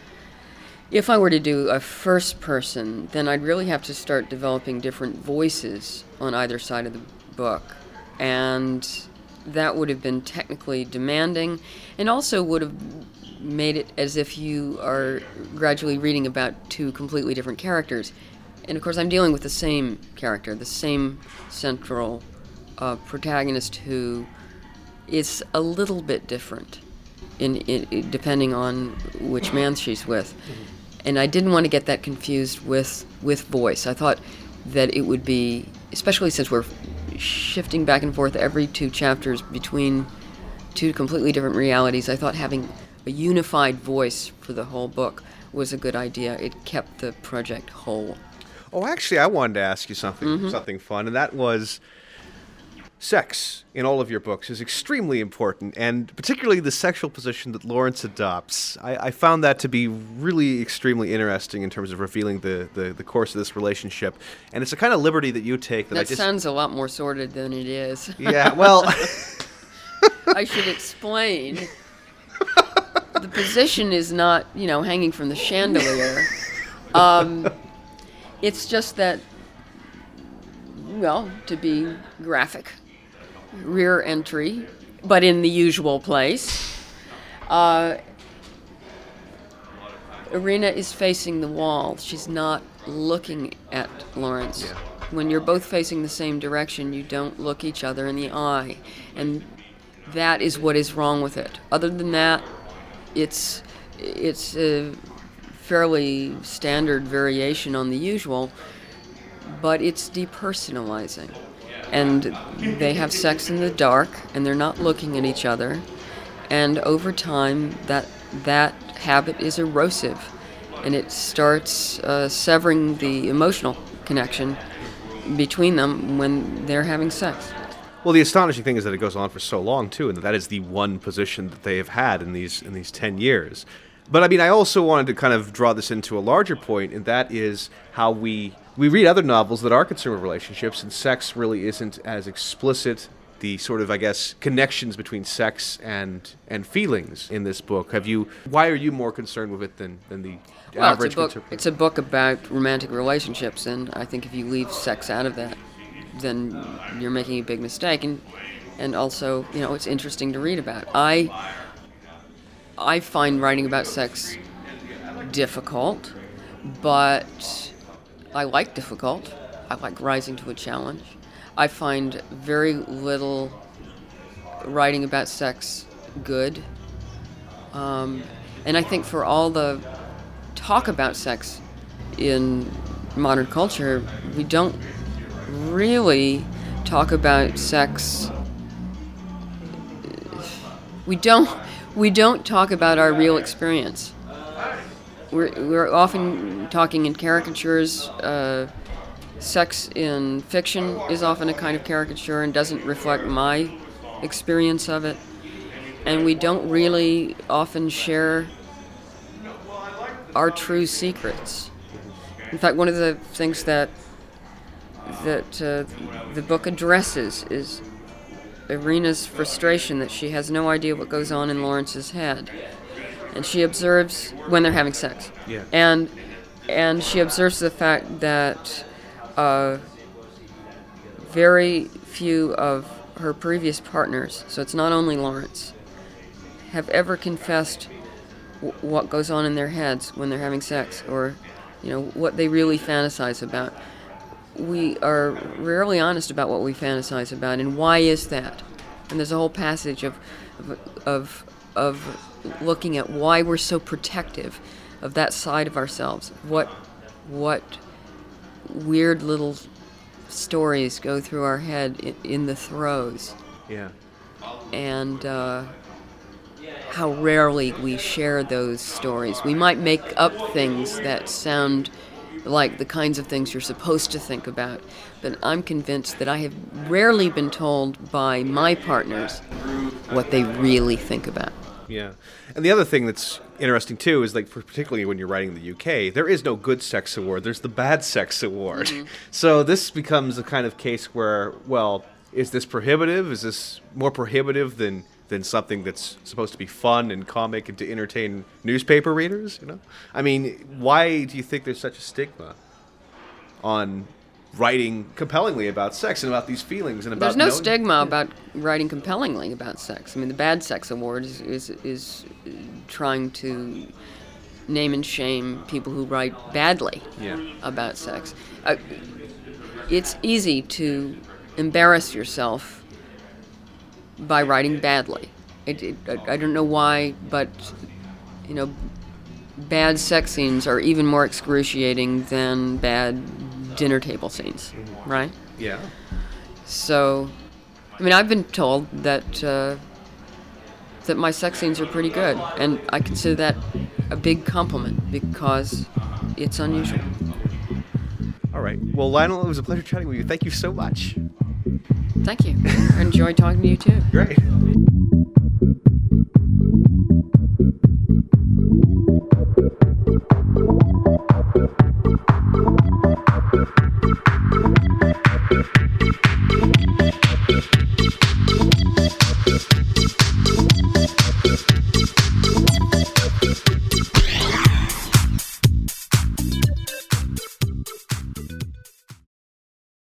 If I were to do a first person, then I'd really have to start developing different voices on either side of the book, and that would have been technically demanding, and also would have made it as if you are gradually reading about two completely different characters. And of course, I'm dealing with the same character, the same central uh, protagonist who is a little bit different, in, in depending on which man she's with. And I didn't want to get that confused with with voice. I thought that it would be, especially since we're shifting back and forth every two chapters between two completely different realities, I thought having a unified voice for the whole book was a good idea. It kept the project whole. Oh, actually, I wanted to ask you something Mm-hmm. something fun, and that was sex in all of your books is extremely important, and particularly the sexual position that Lawrence adopts. I, I found that to be really extremely interesting in terms of revealing the, the, the course of this relationship, and it's a kind of liberty that you take that, That I just... sounds a lot more sordid than it is. Yeah, well... I should explain. The position is not, you know, hanging from the chandelier. Um, it's just that, well, to be graphic, rear entry, but in the usual place. Uh, Irina is facing the wall. She's not looking at Lawrence. Yeah. When you're both facing the same direction, you don't look each other in the eye. And that is what is wrong with it. Other than that, it's it's a fairly standard variation on the usual, but it's depersonalizing. And they have sex in the dark, and they're not looking at each other. And over time, that that habit is erosive, and it starts uh, severing the emotional connection between them when they're having sex. Well, the astonishing thing is that it goes on for so long too, and that that is the one position that they have had in these in these ten years. But I mean, I also wanted to kind of draw this into a larger point, and that is how we we read other novels that are concerned with relationships, and sex really isn't as explicit. The sort of, I guess, connections between sex and and feelings in this book. Have you? Why are you more concerned with it than than the Well, average? it's a book. contemporary? It's a book about romantic relationships, and I think if you leave sex out of that, then you're making a big mistake. And and also, you know, it's interesting to read about. I I find writing about sex difficult, but I like difficult. I like rising to a challenge. I find very little writing about sex good. Um, and I think for all the talk about sex in modern culture, we don't really talk about sex. We don't. We don't talk about our real experience. We're we're often talking in caricatures. Uh, sex in fiction is often a kind of caricature and doesn't reflect my experience of it. And we don't really often share our true secrets. In fact, one of the things that that uh, the book addresses is Irina's frustration that she has no idea what goes on in Lawrence's head. And she observes when they're having sex. Yeah. And and she observes the fact that uh, very few of her previous partners, so it's not only Lawrence, have ever confessed w- what goes on in their heads when they're having sex, or, you know, what they really fantasize about. We are rarely honest about what we fantasize about, and why is that? And there's a whole passage of of of, of looking at why we're so protective of that side of ourselves. What what weird little stories go through our head in, in the throes, Yeah. and uh, how rarely we share those stories. We might make up things that sound like the kinds of things you're supposed to think about, but I'm convinced that I have rarely been told by my partners what they really think about. Yeah. And the other thing that's interesting, too, is like, for particularly when you're writing in the U K, there is no good sex award. There's the bad sex award. Mm-hmm. So this becomes a kind of case where, well, is this prohibitive? Is this more prohibitive than, than something that's supposed to be fun and comic and to entertain newspaper readers? You know, I mean, why do you think there's such a stigma on writing compellingly about sex and about these feelings and about There's no knowing- stigma about writing compellingly about sex. I mean, the Bad Sex Award is, is is trying to name and shame people who write badly Yeah. about sex. Uh, it's easy to embarrass yourself by writing badly. It, it, I, I don't know why, but you know, bad sex scenes are even more excruciating than bad dinner table scenes, right? Yeah. So, I mean, I've been told that uh, that my sex scenes are pretty good, and I consider that a big compliment because it's unusual. All right. Well, Lionel, it was a pleasure chatting with you. Thank you so much. Thank you. I enjoyed talking to you too. Great.